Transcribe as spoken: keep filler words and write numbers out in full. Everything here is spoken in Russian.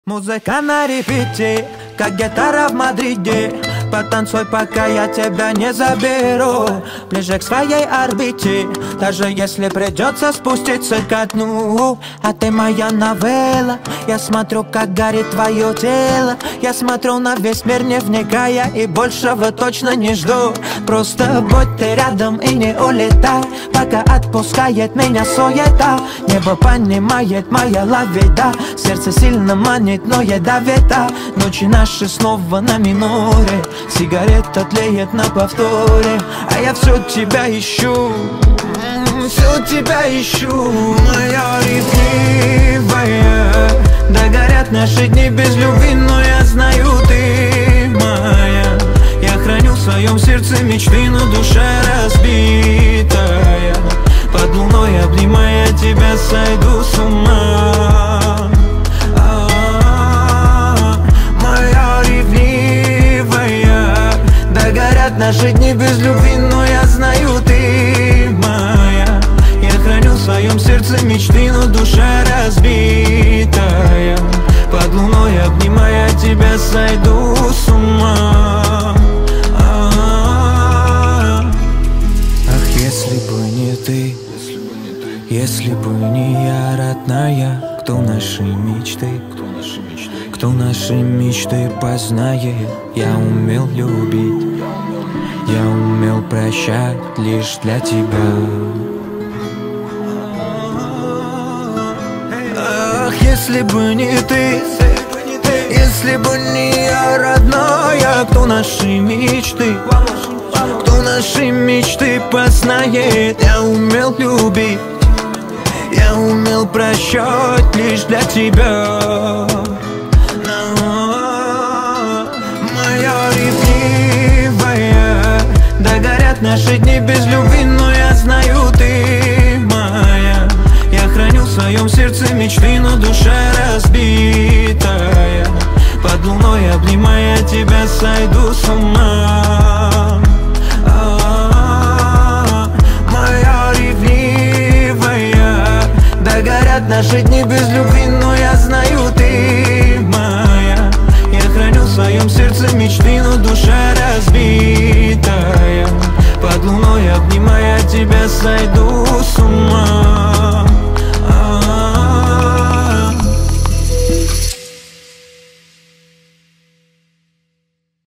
Музыка на репите, как гитара в Мадриде. Потанцуй, пока я тебя не заберу ближе к своей орбите, даже если придется спуститься ко дну. А ты моя новелла, я смотрю, как горит твое тело. Я смотрю на весь мир, не вникая, и большего точно не жду. Просто будь ты рядом и не улетай, пока отпускает меня суета. Небо понимает моя лавида, сердце сильно манит, но ядовито. Ночи наши снова на миноре, сигарета тлеет на повторе, а я все тебя ищу, все тебя ищу, моя ревнивая. Да горят наши дни без любви, но я знаю, ты моя. Я храню в своем сердце мечты, но душа разбитая. Под луной, обнимая тебя, сойду с ума. Горят наши дни без любви, но я знаю, ты моя. Я храню в своем сердце мечты, но душа разбитая. Под луной, обнимая тебя, сойду с ума. Ах, если бы не ты, если бы не я, родная, кто наши мечты, кто наши мечты познает. Я умел любить, я умел прощать лишь для тебя. Ах, если бы не ты, если бы не я, родная, кто наши мечты, кто наши мечты познает. Я умел любить, я умел прощать лишь для тебя. Да горят наши дни без любви, но я знаю, ты моя. Я храню в своем сердце мечты, но душа разбитая. Под луной, обнимая тебя, сойду с ума. Моя ревнивая. Да горят наши дни без любви,